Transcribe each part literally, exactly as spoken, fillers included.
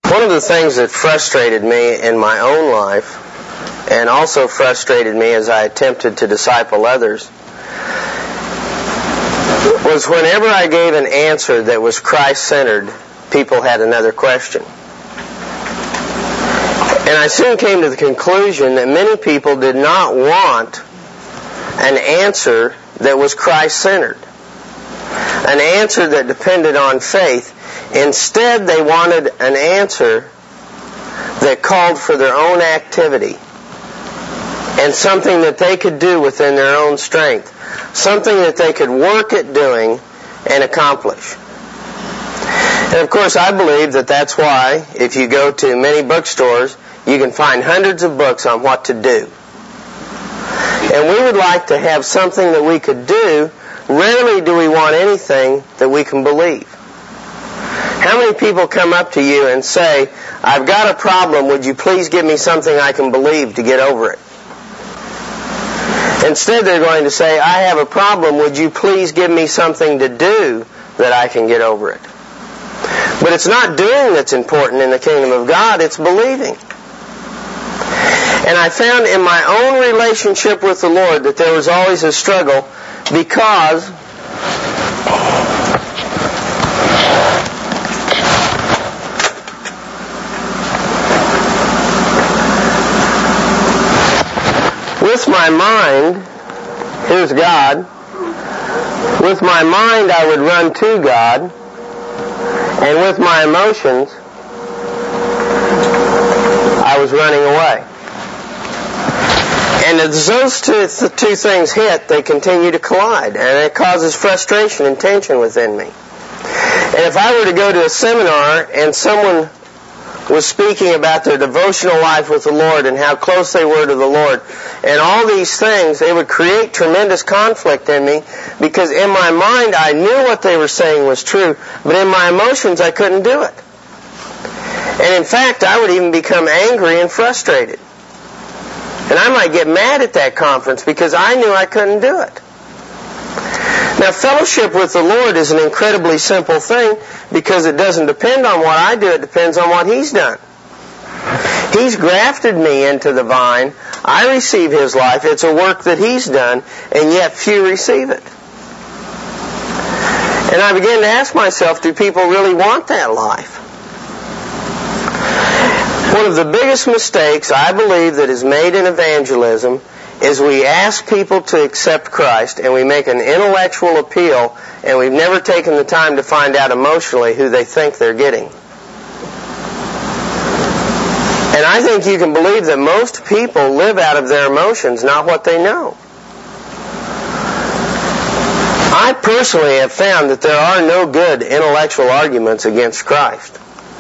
One of the things that frustrated me in my own life, and also frustrated me as I attempted to disciple others, was whenever I gave an answer that was Christ-centered, people had another question. And I soon came to the conclusion that many people did not want an answer that was Christ-centered, an answer that depended on faith. Instead, they wanted an answer that called for their own activity and something that they could do within their own strength, something that they could work at doing and accomplish. And of course, I believe that that's why, if you go to many bookstores, you can find hundreds of books on what to do. And we would like to have something that we could do. Rarely do we want anything that we can believe. How many people come up to you and say, I've got a problem, would you please give me something I can believe to get over it? Instead, they're going to say, I have a problem, would you please give me something to do that I can get over it? But it's not doing that's important in the kingdom of God, it's believing. And I found in my own relationship with the Lord that there was always a struggle because with my mind, here's God, with my mind I would run to God, and with my emotions I was running away. And as those two, the two things hit, they continue to collide, and it causes frustration and tension within me. And if I were to go to a seminar and someone was speaking about their devotional life with the Lord and how close they were to the Lord, and all these things, it would create tremendous conflict in me, because in my mind I knew what they were saying was true, but in my emotions I couldn't do it. And in fact, I would even become angry and frustrated. And I might get mad at that conference because I knew I couldn't do it. Now, fellowship with the Lord is an incredibly simple thing because it doesn't depend on what I do, it depends on what He's done. He's grafted me into the vine. I receive His life. It's a work that He's done, and yet few receive it. And I began to ask myself, do people really want that life? One of the biggest mistakes I believe that is made in evangelism is we ask people to accept Christ and we make an intellectual appeal, and we've never taken the time to find out emotionally who they think they're getting. And I think you can believe that most people live out of their emotions, not what they know. I personally have found that there are no good intellectual arguments against Christ.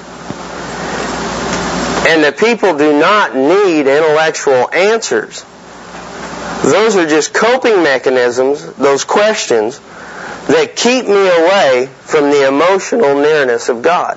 And that people do not need intellectual answers. Those are just coping mechanisms, those questions, that keep me away from the emotional nearness of God.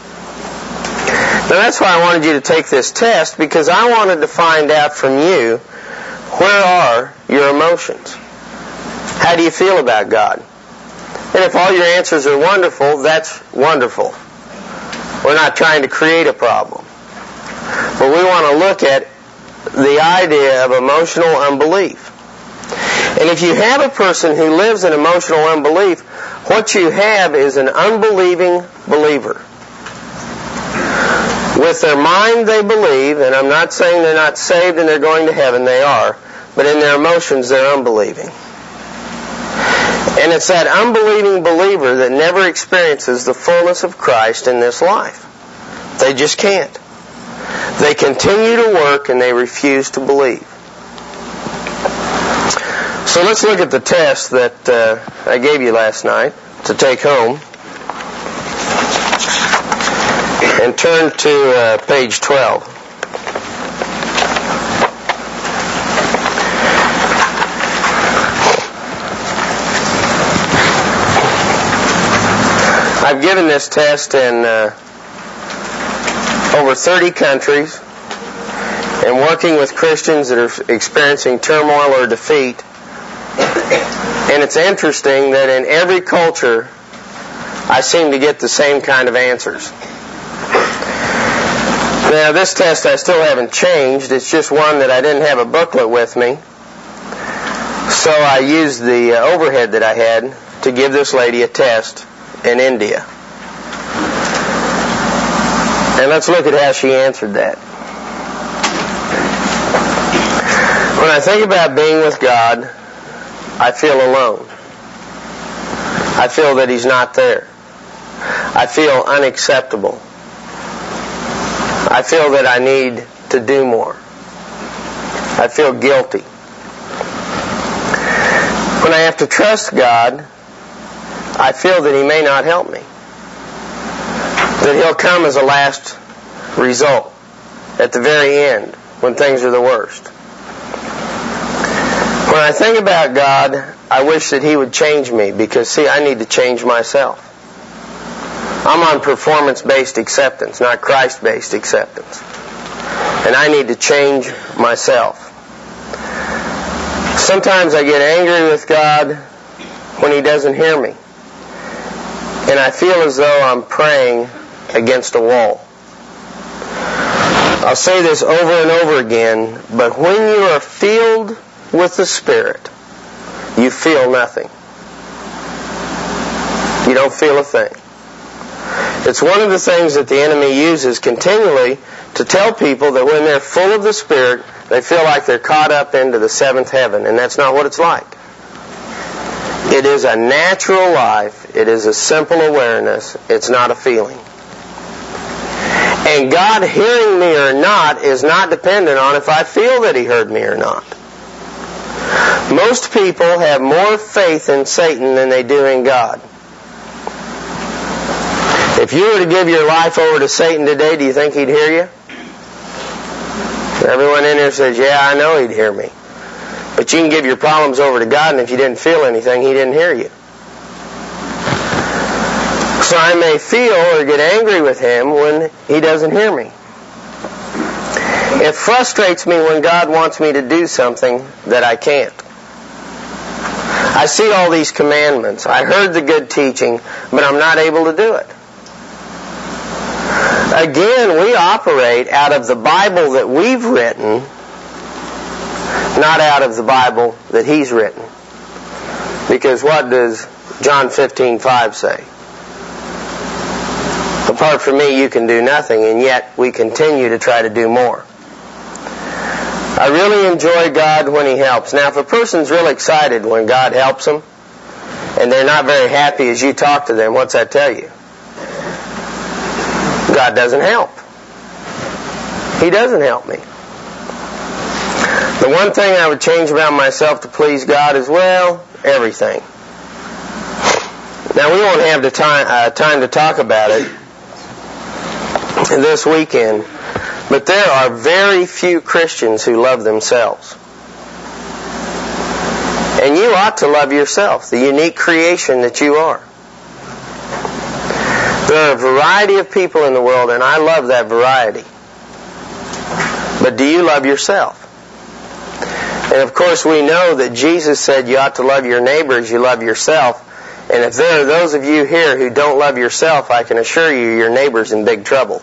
Now that's why I wanted you to take this test, because I wanted to find out from you, where are your emotions? How do you feel about God? And if all your answers are wonderful, that's wonderful. We're not trying to create a problem. But we want to look at the idea of emotional unbelief. And if you have a person who lives in emotional unbelief, what you have is an unbelieving believer. With their mind they believe, and I'm not saying they're not saved and they're going to heaven, they are, but in their emotions they're unbelieving. And it's that unbelieving believer that never experiences the fullness of Christ in this life. They just can't. They continue to work and they refuse to believe. So let's look at the test that uh, I gave you last night to take home. And turn to uh, page twelve. I've given this test in uh, over thirty countries and working with Christians that are experiencing turmoil or defeat. And it's interesting that in every culture I seem to get the same kind of answers. Now, this test I still haven't changed. It's just one that I didn't have a booklet with me. So I used the uh, overhead that I had to give this lady a test in India. And let's look at how she answered that. When I think about being with God, I feel alone. I feel that He's not there. I feel unacceptable. I feel that I need to do more. I feel guilty. When I have to trust God, I feel that He may not help me. That He'll come as a last result, at the very end, when things are the worst. When I think about God, I wish that He would change me, because, see, I need to change myself. I'm on performance-based acceptance, not Christ-based acceptance. And I need to change myself. Sometimes I get angry with God when He doesn't hear me. And I feel as though I'm praying against a wall. I'll say this over and over again, but when you are filled with the Spirit, you feel nothing. You don't feel a thing. It's one of the things that the enemy uses continually to tell people that when they're full of the Spirit, they feel like they're caught up into the seventh heaven, and that's not what it's like. It is a natural life. It is a simple awareness. It's not a feeling. And God hearing me or not is not dependent on if I feel that He heard me or not. Most people have more faith in Satan than they do in God. If you were to give your life over to Satan today, do you think he'd hear you? Everyone in here says, yeah, I know He'd hear me. But you can give your problems over to God, and if you didn't feel anything, He didn't hear you. So I may feel or get angry with Him when He doesn't hear me. It frustrates me when God wants me to do something that I can't. I see all these commandments. I heard the good teaching, but I'm not able to do it. Again, we operate out of the Bible that we've written, not out of the Bible that He's written. Because what does John fifteen five say? Apart from me, you can do nothing, and yet we continue to try to do more. I really enjoy God when He helps. Now, if a person's real excited when God helps them, and they're not very happy as you talk to them, what's that tell you? God doesn't help. He doesn't help me. The one thing I would change about myself to please God is, well, everything. Now, we won't have the time, uh, time to talk about it this weekend, but there are very few Christians who love themselves. And you ought to love yourself, the unique creation that you are. There are a variety of people in the world, and I love that variety. But do you love yourself? And of course we know that Jesus said you ought to love your neighbor as you love yourself. And if there are those of you here who don't love yourself, I can assure you your neighbor's in big trouble.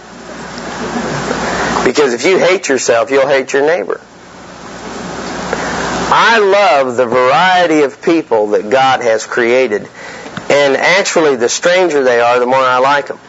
Because if you hate yourself, you'll hate your neighbor. I love the variety of people that God has created. And actually, the stranger they are, the more I like them.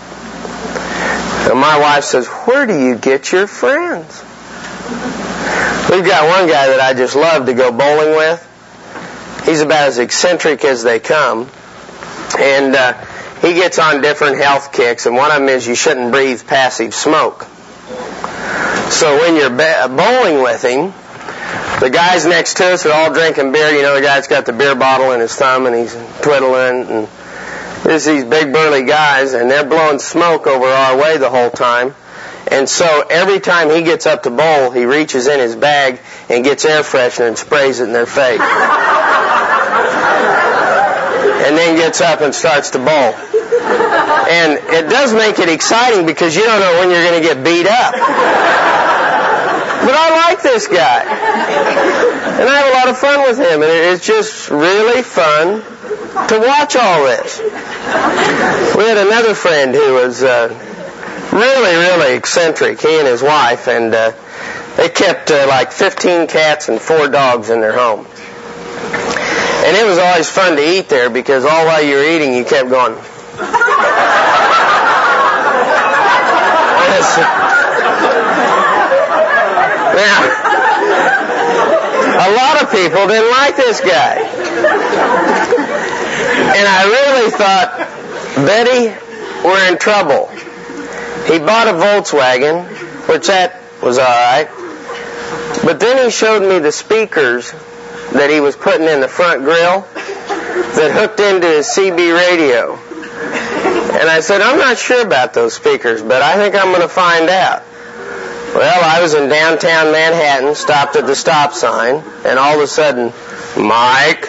And my wife says, where do you get your friends? We've got one guy that I just love to go bowling with. He's about as eccentric as they come. And uh, he gets on different health kicks, and one of them is you shouldn't breathe passive smoke. So when you're bowling with him, the guys next to us are all drinking beer. You know, the guy's got the beer bottle in his thumb, and he's twiddling. And there's these big burly guys, and they're blowing smoke over our way the whole time. And so every time he gets up to bowl, he reaches in his bag and gets air freshener and sprays it in their face. And then gets up and starts to bowl. And it does make it exciting because you don't know when you're going to get beat up. But I like this guy. And I have a lot of fun with him. And it's just really fun to watch all this. We had another friend who was uh, really, really eccentric, he and his wife, and uh, they kept uh, like fifteen cats and four dogs in their home. And it was always fun to eat there because all while you were eating, you kept going. Now, a lot of people didn't like this guy. And I really thought, Betty, we're in trouble. He bought a Volkswagen, which that was all right. But then he showed me the speakers that he was putting in the front grill that hooked into his C B radio. And I said, I'm not sure about those speakers, but I think I'm going to find out. Well, I was in downtown Manhattan, stopped at the stop sign, and all of a sudden, Mike.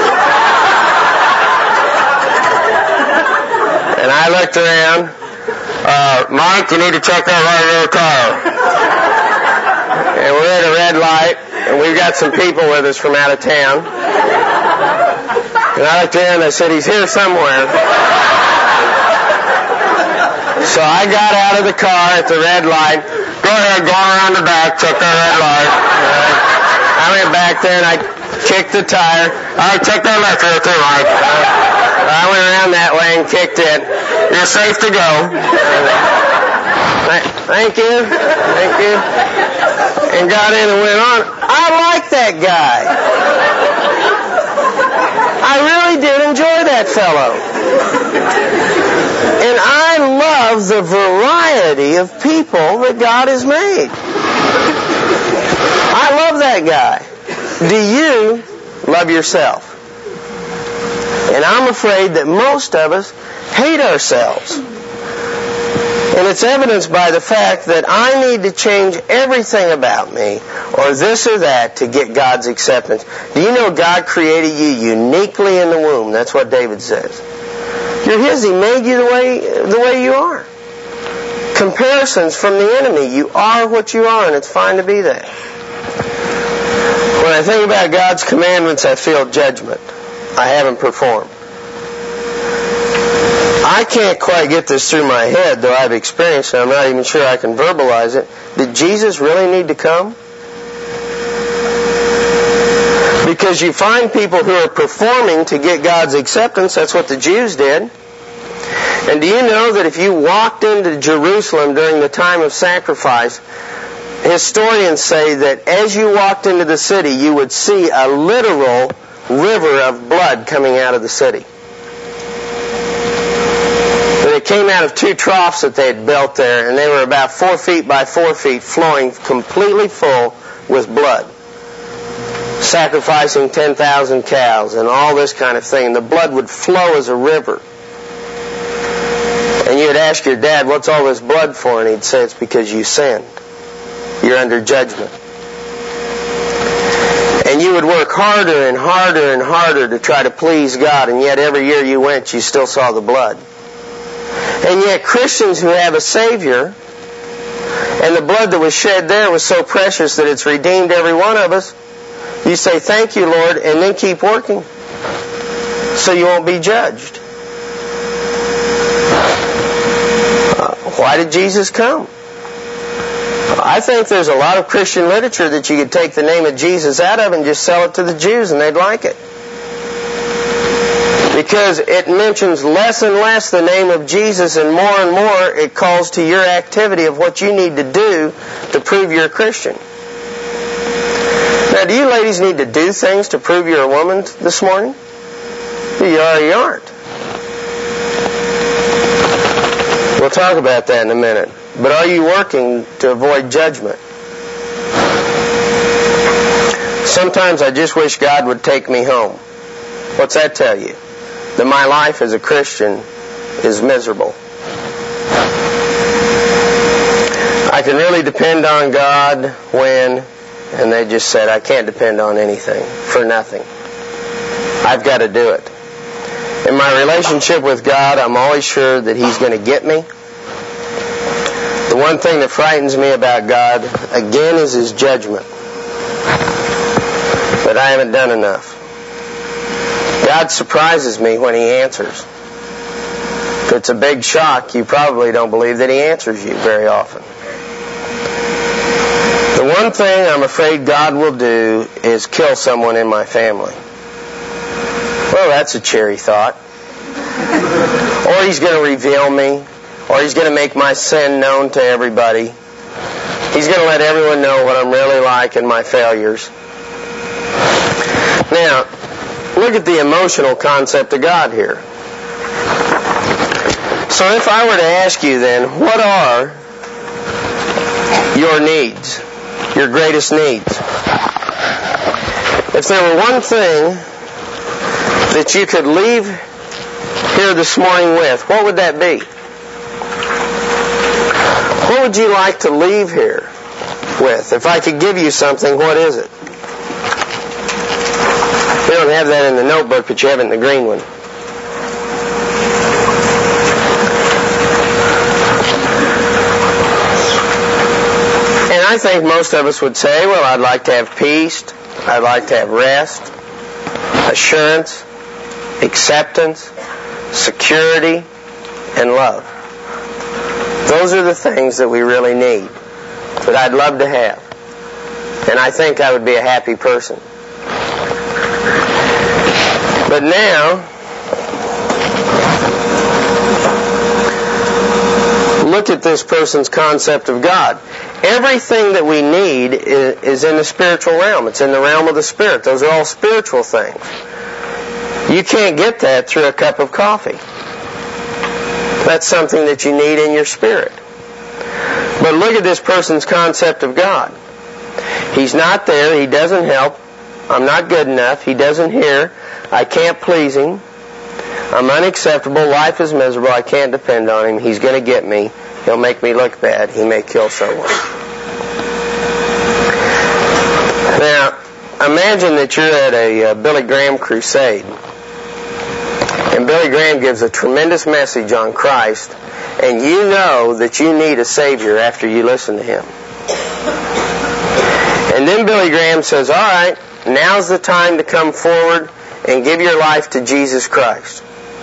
And I looked around. Uh, Mike, you need to check out right your car. And we're at a red light, and we've got some people with us from out of town. And I looked around and I said, he's here somewhere. So I got out of the car at the red light. Go ahead, go around the back, check that red light. Right. I went back there and I kicked the tire. All right, check that left real too, Mike. I went around that way and kicked it. You're safe to go. Thank you. Thank you. And got in and went on. I like that guy. I really did enjoy that fellow. And I love the variety of people that God has made. I love that guy. Do you love yourself? And I'm afraid that most of us hate ourselves. And it's evidenced by the fact that I need to change everything about me, or this or that, to get God's acceptance. Do you know God created you uniquely in the womb? That's what David says. You're His. He made you the way, the way you are. Comparisons from the enemy. You are what you are, and it's fine to be that. When I think about God's commandments, I feel judgment. I haven't performed. I can't quite get this through my head, though I've experienced it. I'm not even sure I can verbalize it. Did Jesus really need to come? Because you find people who are performing to get God's acceptance. That's what the Jews did. And do you know that if you walked into Jerusalem during the time of sacrifice, historians say that as you walked into the city, you would see a literal river of blood coming out of the city. It came out of two troughs that they had built there, and they were about four feet by four feet, flowing completely full with blood. Sacrificing ten thousand cows and all this kind of thing. The blood would flow as a river. And you'd ask your dad, what's all this blood for? And he'd say, it's because you sinned. You're under judgment. And you would work harder and harder and harder to try to please God, and yet every year you went, you still saw the blood. And yet Christians who have a Savior, and the blood that was shed there was so precious that it's redeemed every one of us, you say, thank you, Lord, and then keep working so you won't be judged. Uh, why did Jesus come? I think there's a lot of Christian literature that you could take the name of Jesus out of and just sell it to the Jews and they'd like it. Because it mentions less and less the name of Jesus, and more and more it calls to your activity of what you need to do to prove you're a Christian. Now, do you ladies need to do things to prove you're a woman this morning? You are or you aren't. We'll talk about that in a minute. But are you working to avoid judgment? Sometimes I just wish God would take me home. What's that tell you? That my life as a Christian is miserable. I can really depend on God when, and they just said, I can't depend on anything, for nothing. I've got to do it. In my relationship with God, I'm always sure that He's going to get me. The one thing that frightens me about God, again, is His judgment. But I haven't done enough. God surprises me when He answers. Because it's a big shock, you probably don't believe that He answers you very often. The one thing I'm afraid God will do is kill someone in my family. Well, that's a cheery thought. Or He's going to reveal me. Or He's going to make my sin known to everybody. He's going to let everyone know what I'm really like and my failures. Now, look at the emotional concept of God here. So if I were to ask you then, what are your needs? Your greatest needs? If there were one thing that you could leave here this morning with, what would that be? What would you like to leave here with? If I could give you something, what is it? We don't have that in the notebook, but you have it in the green one. And I think most of us would say, well, I'd like to have peace, I'd like to have rest, assurance, acceptance, security, and love. Those are the things that we really need, that I'd love to have. And I think I would be a happy person. But now, look at this person's concept of God. Everything that we need is in the spiritual realm. It's in the realm of the Spirit. Those are all spiritual things. You can't get that through a cup of coffee. That's something that you need in your spirit. But look at this person's concept of God. He's not there. He doesn't help. I'm not good enough. He doesn't hear. I can't please Him. I'm unacceptable. Life is miserable. I can't depend on Him. He's going to get me. He'll make me look bad. He may kill someone. Now, imagine that you're at a uh, Billy Graham crusade. And Billy Graham gives a tremendous message on Christ, and you know that you need a Savior after you listen to him. And then Billy Graham says, all right, now's the time to come forward and give your life to Jesus Christ.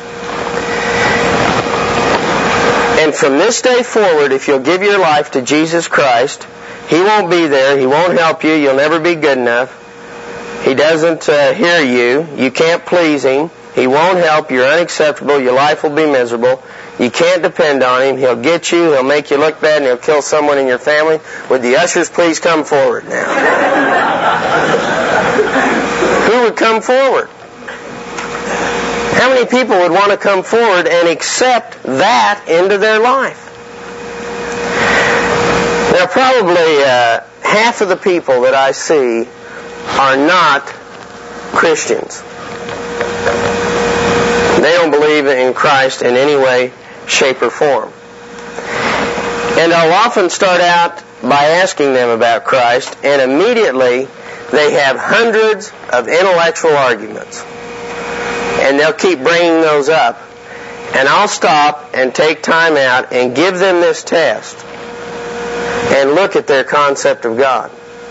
And from this day forward, if you'll give your life to Jesus Christ, He won't be there. He won't help you. You'll never be good enough. He doesn't uh, hear you. You can't please Him. He won't help. You're unacceptable. Your life will be miserable. You can't depend on Him. He'll get you. He'll make you look bad, and He'll kill someone in your family. Would the ushers please come forward now? Who would come forward? How many people would want to come forward and accept that into their life? Now, probably uh, half of the people that I see are not Christians. They don't believe in Christ in any way, shape, or form. And I'll often start out by asking them about Christ, and immediately they have hundreds of intellectual arguments. And they'll keep bringing those up. And I'll stop and take time out and give them this test and look at their concept of God.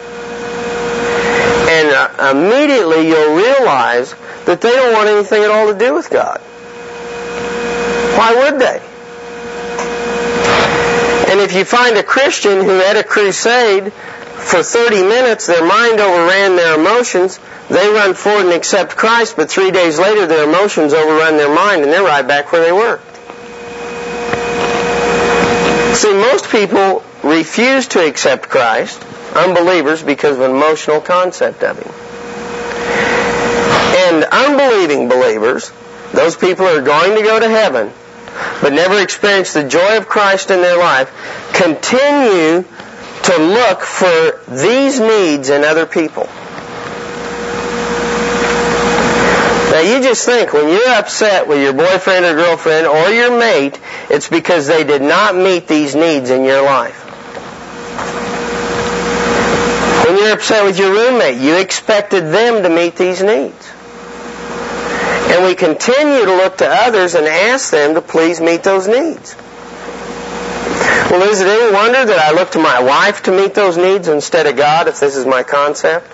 And uh, immediately you'll realize that they don't want anything at all to do with God. Why would they? And if you find a Christian who at a crusade for thirty minutes, their mind overran their emotions, they run forward and accept Christ, but three days later their emotions overrun their mind and they're right back where they were. See, most people refuse to accept Christ, unbelievers, because of an emotional concept of Him. And unbelieving believers, those people who are going to go to heaven, but never experience the joy of Christ in their life, continue to look for these needs in other people. Now you just think, when you're upset with your boyfriend or girlfriend or your mate, it's because they did not meet these needs in your life. When you're upset with your roommate, you expected them to meet these needs. And we continue to look to others and ask them to please meet those needs. Well, is it any wonder that I look to my wife to meet those needs instead of God, if this is my concept?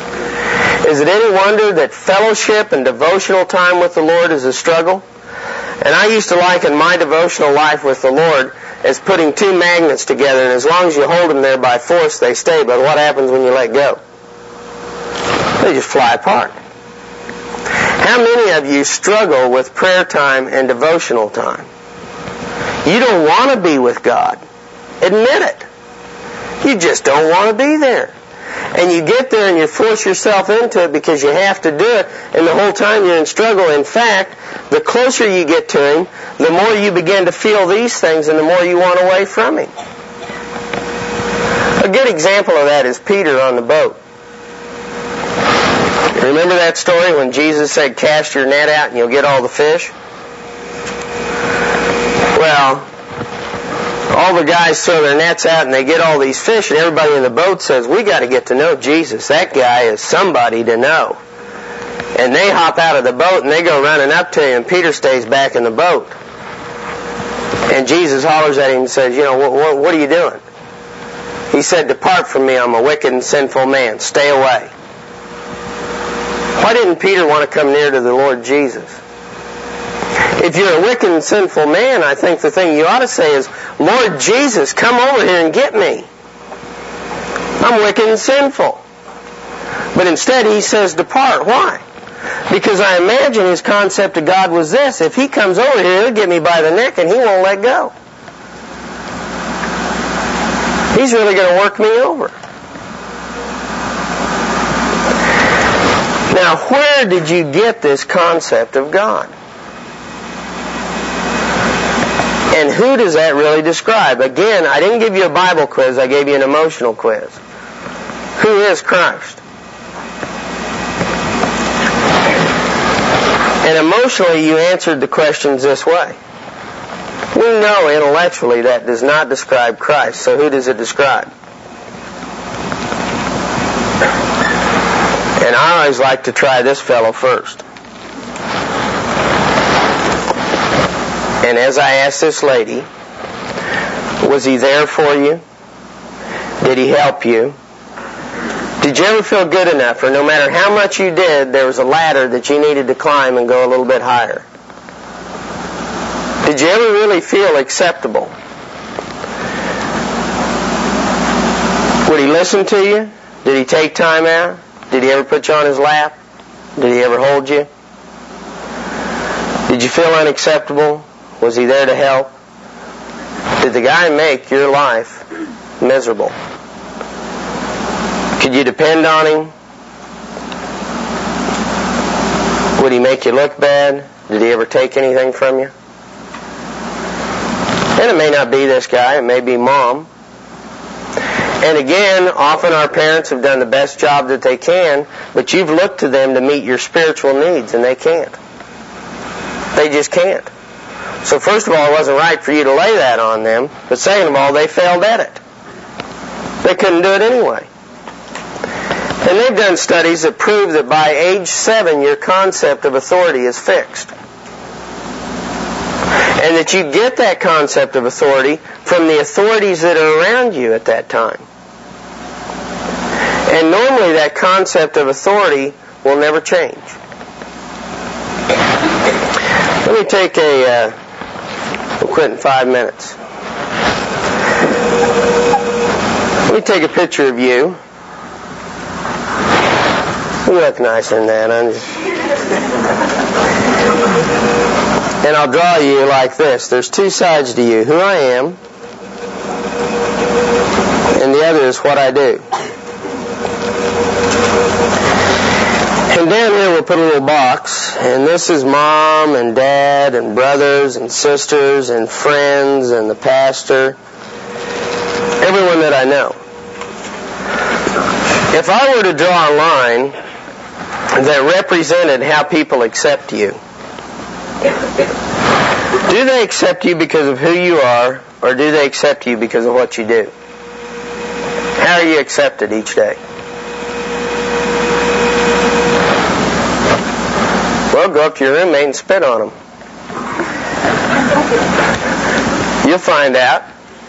Is it any wonder that fellowship and devotional time with the Lord is a struggle? And I used to liken my devotional life with the Lord as putting two magnets together, and as long as you hold them there by force, they stay. But what happens when you let go? They just fly apart. How many of you struggle with prayer time and devotional time? You don't want to be with God. Admit it. You just don't want to be there. And you get there and you force yourself into it because you have to do it, and the whole time you're in struggle. In fact, the closer you get to Him, the more you begin to feel these things and the more you want away from Him. A good example of that is Peter on the boat. Remember that story when Jesus said, cast your net out and you'll get all the fish? Well, all the guys throw their nets out and they get all these fish, and everybody in the boat says, we got to get to know Jesus. That guy is somebody to know. And they hop out of the boat and they go running up to him, and Peter stays back in the boat. And Jesus hollers at him and says, you know, what, what, what are you doing? He said, depart from me, I'm a wicked and sinful man. Stay away. Why didn't Peter want to come near to the Lord Jesus? If you're a wicked and sinful man, I think the thing you ought to say is, Lord Jesus, come over here and get me. I'm wicked and sinful. But instead he says, depart. Why? Because I imagine his concept of God was this: if he comes over here, he'll get me by the neck and he won't let go. He's really going to work me over. Now, where did you get this concept of God? And who does that really describe? Again, I didn't give you a Bible quiz, I gave you an emotional quiz. Who is Christ? And emotionally, you answered the questions this way. We know intellectually that does not describe Christ, so who does it describe? And I always like to try this fellow first. And as I asked this lady, was he there for you? Did he help you? Did you ever feel good enough, or no matter how much you did, there was a ladder that you needed to climb and go a little bit higher? Did you ever really feel acceptable? Would he listen to you? Did he take time out? Did he ever put you on his lap? Did he ever hold you? Did you feel unacceptable? Was he there to help? Did the guy make your life miserable? Could you depend on him? Would he make you look bad? Did he ever take anything from you? And it may not be this guy, it may be mom. And again, often our parents have done the best job that they can, but you've looked to them to meet your spiritual needs, and they can't. They just can't. So first of all, it wasn't right for you to lay that on them, but second of all, they failed at it. They couldn't do it anyway. And they've done studies that prove that by age seven, your concept of authority is fixed. And that you get that concept of authority from the authorities that are around you at that time. And normally that concept of authority will never change. Let me take a, uh, we'll quit in five minutes. Let me take a picture of you. You look nicer than that. I'm just... And I'll draw you like this. There's two sides to you. Who I am, and the other is what I do. And down here we'll put a little box, and this is mom and dad and brothers and sisters and friends and the pastor, everyone that I know. If I were to draw a line that represented how people accept you, do they accept you because of who you are, or do they accept you because of what you do? How are you accepted each day? Well, go up to your roommate and spit on them. You'll find out.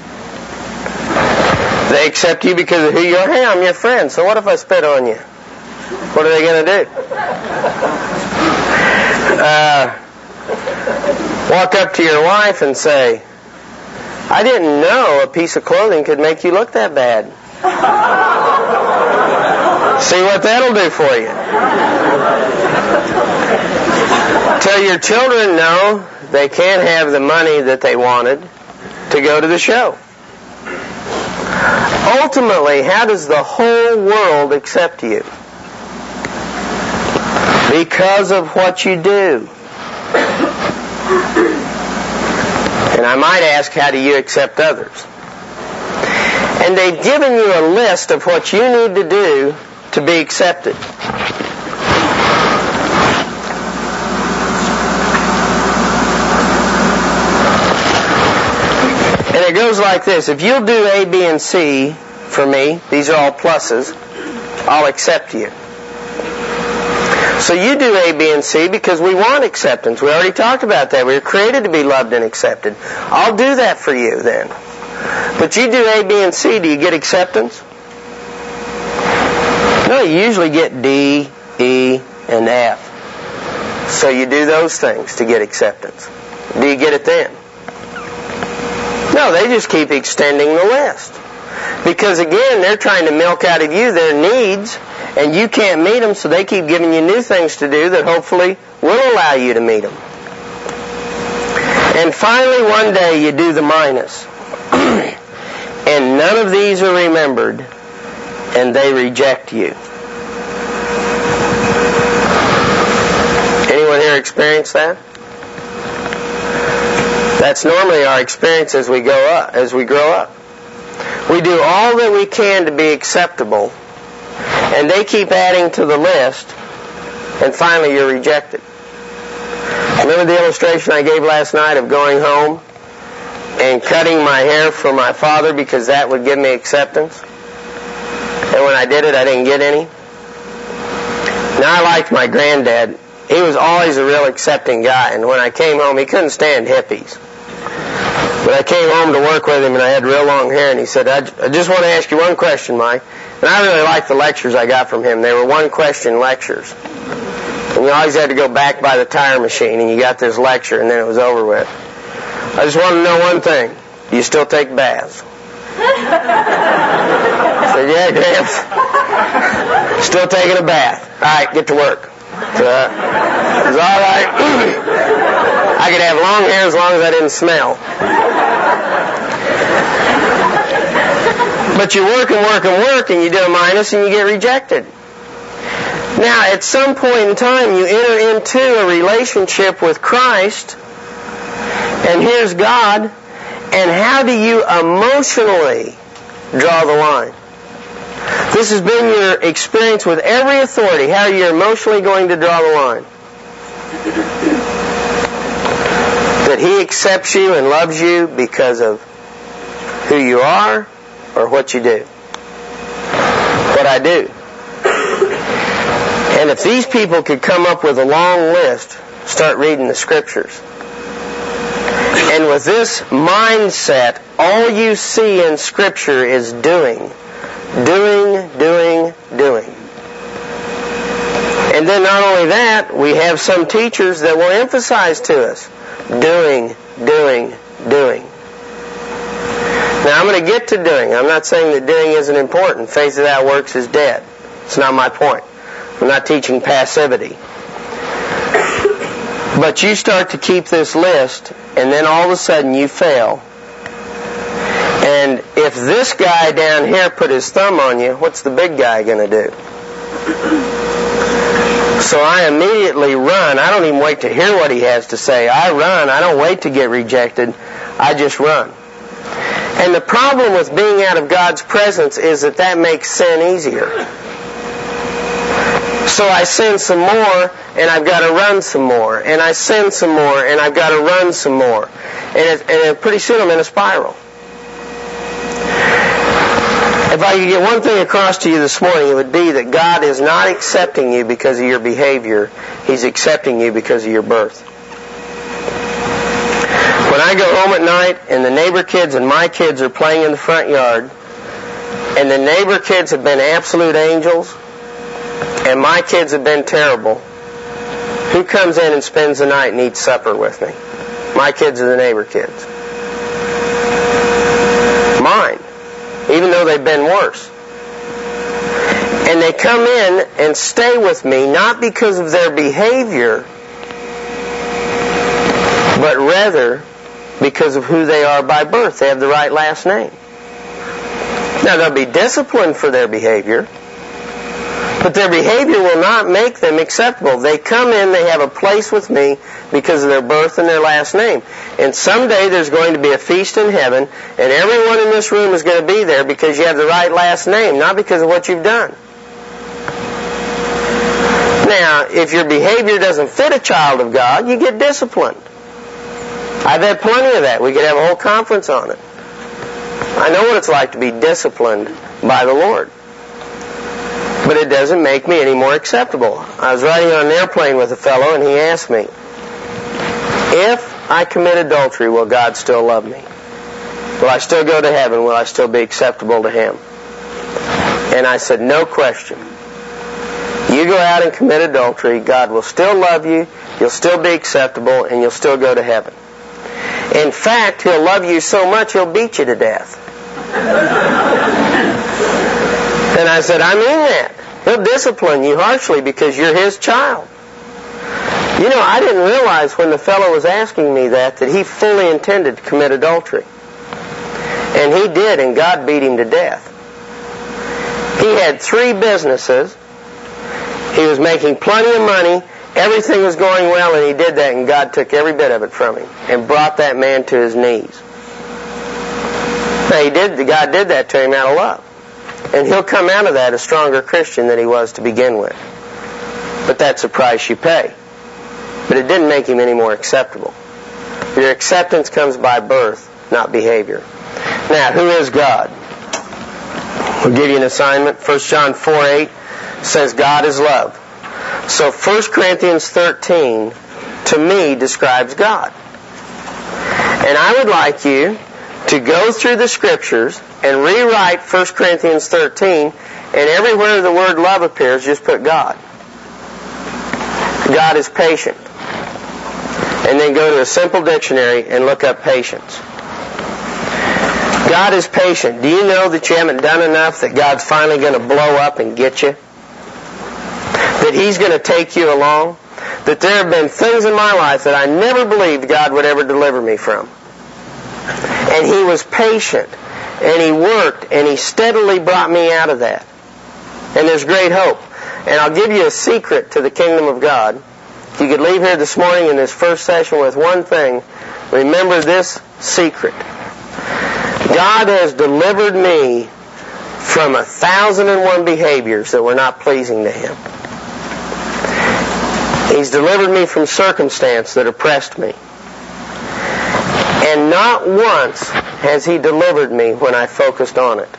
They accept you because of who you are. Hey, I'm your friend, so what if I spit on you? What are they going to do? Uh, Walk up to your wife and say, I didn't know a piece of clothing could make you look that bad. See what that'll do for you. Tell your children no, they can't have the money that they wanted to go to the show. Ultimately, how does the whole world accept you? Because of what you do. And I might ask, how do you accept others? And they've given you a list of what you need to do to be accepted. And it goes like this. If you'll do A, B, and C for me, these are all pluses, I'll accept you. So you do A, B, and C because we want acceptance. We already talked about that. We were created to be loved and accepted. I'll do that for you then. But you do A, B, and C, do you get acceptance? No, you usually get D, E, and F. So you do those things to get acceptance. Do you get it then? No, they just keep extending the list. Because again, they're trying to milk out of you their needs, and you can't meet them, so they keep giving you new things to do that hopefully will allow you to meet them. And finally, one day, you do the minus. And none of these are remembered, and they reject you. Anyone here experience that? That's normally our experience as we go up, as we grow up. We do all that we can to be acceptable, and they keep adding to the list, and finally you're rejected. Remember the illustration I gave last night of going home and cutting my hair for my father because that would give me acceptance? And when I did it, I didn't get any. Now, I liked my granddad. He was always a real accepting guy, and when I came home, he couldn't stand hippies. But I came home to work with him, and I had real long hair, and he said, I, I just want to ask you one question, Mike. And I really liked the lectures I got from him. They were one-question lectures. And you always had to go back by the tire machine, and you got this lecture, and then it was over with. I just want to know one thing. Do you still take baths? I said, yeah, Gramps. Still taking a bath. All right, get to work. So, uh, it was all right. I could have long hair as long as I didn't smell. But you work and work and work, and you do a minus, and you get rejected. Now, at some point in time, you enter into a relationship with Christ, and here's God, and how do you emotionally draw the line? This has been your experience with every authority. How are you emotionally going to draw the line? That He accepts you and loves you because of who you are or what you do? What I do. And if these people could come up with a long list, start reading the Scriptures. And with this mindset, all you see in Scripture is doing. Doing, doing, doing. And then not only that, we have some teachers that will emphasize to us, doing, doing, doing. Now I'm going to get to doing. I'm not saying that doing isn't important. Faith without works is dead. It's not my point. I'm not teaching passivity. But you start to keep this list, and then all of a sudden you fail. And if this guy down here put his thumb on you, what's the big guy going to do? So I immediately run. I don't even wait to hear what he has to say. I run. I don't wait to get rejected. I just run. And the problem with being out of God's presence is that that makes sin easier. So I sin some more, and I've got to run some more. And I sin some more, and I've got to run some more. And, it, and it, pretty soon I'm in a spiral. If I could get one thing across to you this morning, it would be that God is not accepting you because of your behavior. He's accepting you because of your birth. When I go home at night and the neighbor kids and my kids are playing in the front yard, and the neighbor kids have been absolute angels, and my kids have been terrible, Who comes in and spends the night and eats supper with me? My kids or the neighbor kids? Mine, even though they've been worse. And they come in and stay with me not because of their behavior, but rather because of who they are by birth. They have the right last name. Now, they'll be disciplined for their behavior, but their behavior will not make them acceptable. They come in, they have a place with me because of their birth and their last name. And someday there's going to be a feast in heaven, and everyone in this room is going to be there because you have the right last name, not because of what you've done. Now, if your behavior doesn't fit a child of God, you get disciplined. I've had plenty of that. We could have a whole conference on it. I know what it's like to be disciplined by the Lord. But it doesn't make me any more acceptable. I was riding on an airplane with a fellow, and he asked me, if I commit adultery, will God still love me? Will I still go to heaven? Will I still be acceptable to Him? And I said, no question. You go out and commit adultery, God will still love you, you'll still be acceptable, and you'll still go to heaven. In fact, He'll love you so much, He'll beat you to death. And I said, I mean that. He'll discipline you harshly because you're His child. You know, I didn't realize when the fellow was asking me that, that he fully intended to commit adultery. And he did, and God beat him to death. He had three businesses. He was making plenty of money. Everything was going well, and he did that, and God took every bit of it from him and brought that man to his knees. Now, he did, God did that to him out of love. And he'll come out of that a stronger Christian than he was to begin with. But that's the price you pay. But it didn't make him any more acceptable. Your acceptance comes by birth, not behavior. Now, who is God? We'll give you an assignment. First John four eight says God is love. So First Corinthians thirteen, to me, describes God. And I would like you to go through the Scriptures and rewrite First Corinthians thirteen, and everywhere the word love appears, just put God. God is patient. And then go to a simple dictionary and look up patience. God is patient. Do you know that you haven't done enough that God's finally going to blow up and get you? That He's going to take you along? That there have been things in my life that I never believed God would ever deliver me from. And He was patient, and He worked, and He steadily brought me out of that. And there's great hope. And I'll give you a secret to the kingdom of God. If you could leave here this morning in this first session with one thing, remember this secret. God has delivered me from a thousand and one behaviors that were not pleasing to Him. He's delivered me from circumstance that oppressed me. And not once has He delivered me when I focused on it.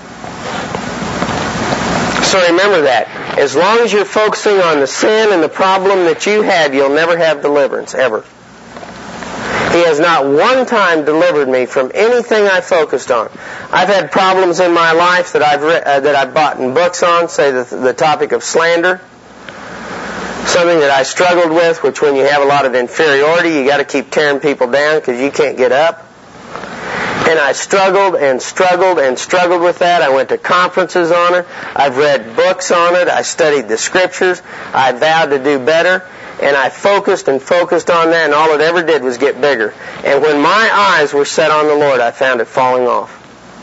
So remember that. As long as you're focusing on the sin and the problem that you have, you'll never have deliverance, ever. He has not one time delivered me from anything I focused on. I've had problems in my life that I've re- uh, that I've bought in books on, say the, the topic of slander. Something that I struggled with, which when you have a lot of inferiority, you got to keep tearing people down because you can't get up. And I struggled and struggled and struggled with that. I went to conferences on it. I've read books on it. I studied the Scriptures. I vowed to do better. And I focused and focused on that, and all it ever did was get bigger. And when my eyes were set on the Lord, I found it falling off.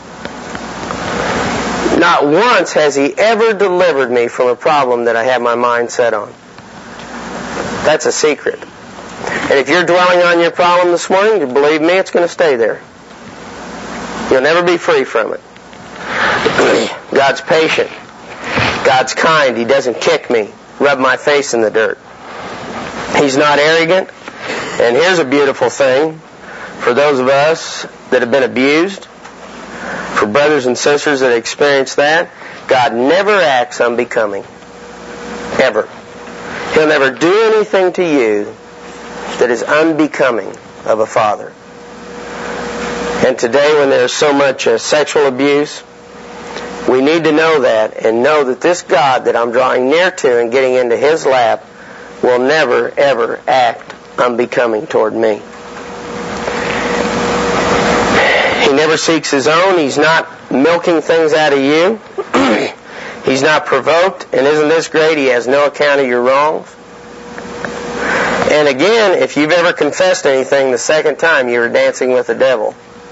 Not once has He ever delivered me from a problem that I had my mind set on. That's a secret. And if you're dwelling on your problem this morning, believe me, it's going to stay there. You'll never be free from it. God's patient. God's kind. He doesn't kick me, rub my face in the dirt. He's not arrogant. And here's a beautiful thing for those of us that have been abused, for brothers and sisters that experience that. God never acts unbecoming. Ever. He'll never do anything to you that is unbecoming of a father. And today, when there's so much uh, sexual abuse, we need to know that and know that this God that I'm drawing near to and getting into His lap will never, ever act unbecoming toward me. He never seeks his own. He's not milking things out of you. He's not provoked. And isn't this great? He has no account of your wrongs. And again, if you've ever confessed anything the second time, you were dancing with the devil.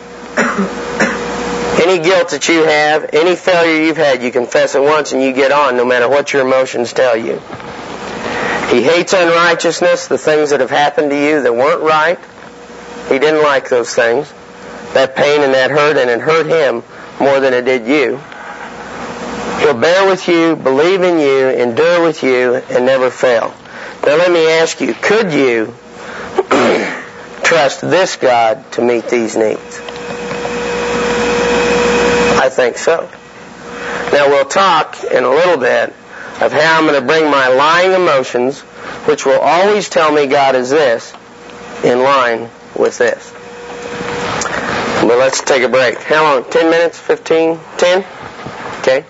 Any guilt that you have, any failure you've had, you confess it once and you get on, no matter what your emotions tell you. He hates unrighteousness, the things that have happened to you that weren't right. He didn't like those things. That pain and that hurt, and it hurt him more than it did you. He'll bear with you, believe in you, endure with you, and never fail. Now let me ask you, could you trust this God to meet these needs? I think so. Now we'll talk in a little bit of how I'm going to bring my lying emotions, which will always tell me God is this, in line with this. But let's take a break. How long? Ten minutes? Fifteen? Ten? Okay.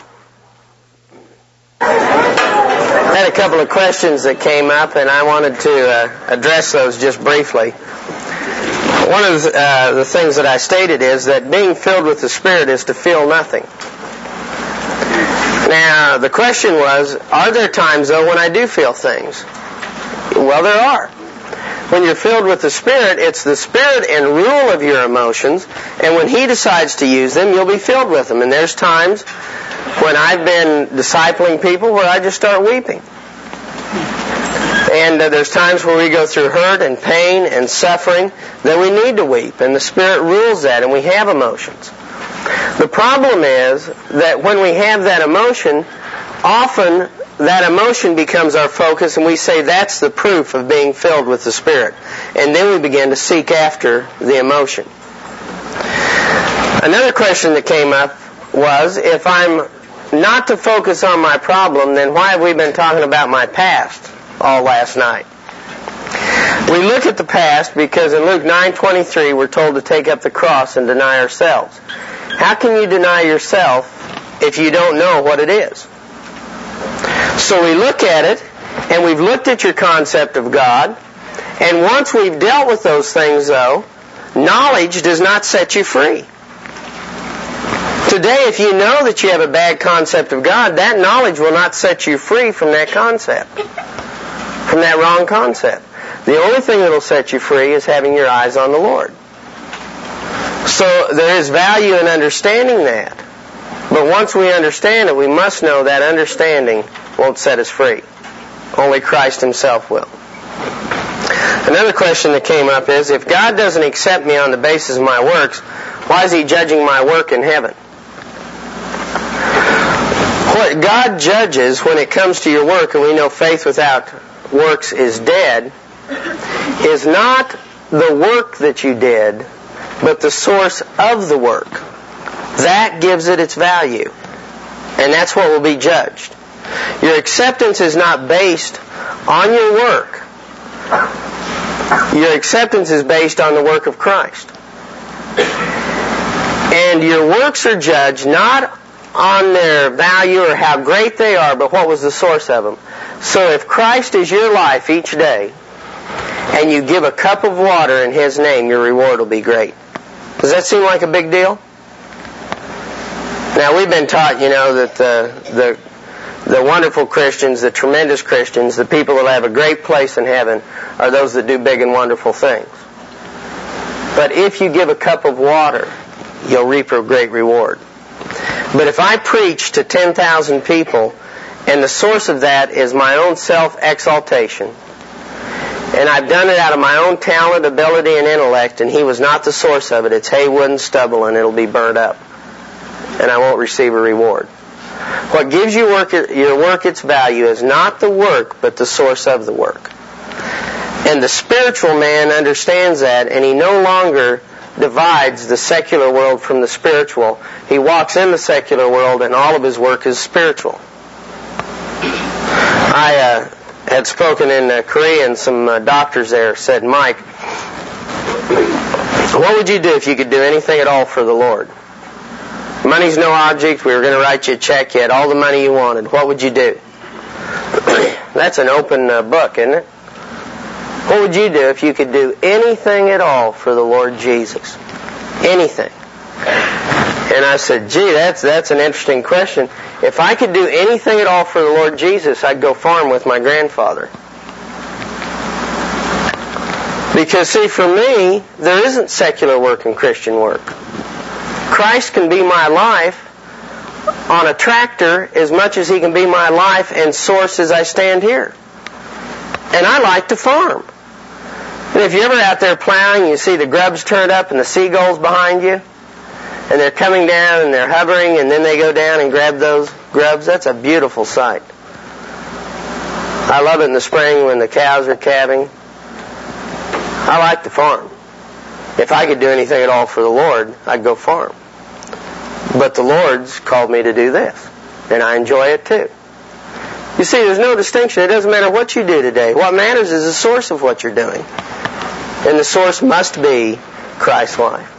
I had a couple of questions that came up, and I wanted to uh, address those just briefly. One of the, uh, the things that I stated is that being filled with the Spirit is to feel nothing. Now, the question was, are there times, though, when I do feel things? Well, there are. When you're filled with the Spirit, it's the Spirit in rule of your emotions, and when He decides to use them, you'll be filled with them. And there's times when I've been discipling people where I just start weeping. And uh, there's times where we go through hurt and pain and suffering that we need to weep, and the Spirit rules that, and we have emotions. The problem is that when we have that emotion, often that emotion becomes our focus, and we say that's the proof of being filled with the Spirit. And then we begin to seek after the emotion. Another question that came up was, if I'm not to focus on my problem, then why have we been talking about my past all last night? We look at the past because in Luke nine twenty-three we're told to take up the cross and deny ourselves. How can you deny yourself if you don't know what it is? So we look at it, and we've looked at your concept of God, and once we've dealt with those things, though, knowledge does not set you free. Today, if you know that you have a bad concept of God, that knowledge will not set you free from that concept, from that wrong concept. The only thing that will set you free is having your eyes on the Lord. So there is value in understanding that. But once we understand it, we must know that understanding won't set us free. Only Christ Himself will. Another question that came up is, if God doesn't accept me on the basis of my works, why is He judging my work in heaven? What God judges when it comes to your work, and we know faith without works is dead, is not the work that you did, but the source of the work. That gives it its value. And that's what will be judged. Your acceptance is not based on your work. Your acceptance is based on the work of Christ. And your works are judged not on their value or how great they are, but what was the source of them. So if Christ is your life each day, and you give a cup of water in His name, your reward will be great. Does that seem like a big deal? Now, we've been taught, you know, that the, the, the wonderful Christians, the tremendous Christians, the people that have a great place in heaven are those that do big and wonderful things. But if you give a cup of water, you'll reap a great reward. But if I preach to ten thousand people, and the source of that is my own self-exaltation, and I've done it out of my own talent, ability, and intellect, and He was not the source of it, it's hay, wood, and stubble, and it'll be burned up. And I won't receive a reward. What gives you work, your work its value is not the work, but the source of the work. And the spiritual man understands that, and he no longer divides the secular world from the spiritual. He walks in the secular world, and all of his work is spiritual. I uh, had spoken in uh, Korea, and some uh, doctors there said, Mike, what would you do if you could do anything at all for the Lord? Money's no object. We were going to write you a check. You had all the money you wanted. What would you do? That's an open uh, book, isn't it? What would you do if you could do anything at all for the Lord Jesus? Anything. And I said, gee, that's that's an interesting question. If I could do anything at all for the Lord Jesus, I'd go farm with my grandfather. Because, see, for me, there isn't secular work and Christian work. Christ can be my life on a tractor as much as He can be my life and source as I stand here. And I like to farm. And if you're ever out there plowing, you see the grubs turned up and the seagulls behind you, and they're coming down and they're hovering, and then they go down and grab those grubs. That's a beautiful sight. I love it in the spring when the cows are calving. I like to farm. If I could do anything at all for the Lord, I'd go farm. But the Lord's called me to do this, and I enjoy it too. You see, there's no distinction. It doesn't matter what you do today. What matters is the source of what you're doing. And the source must be Christ's life.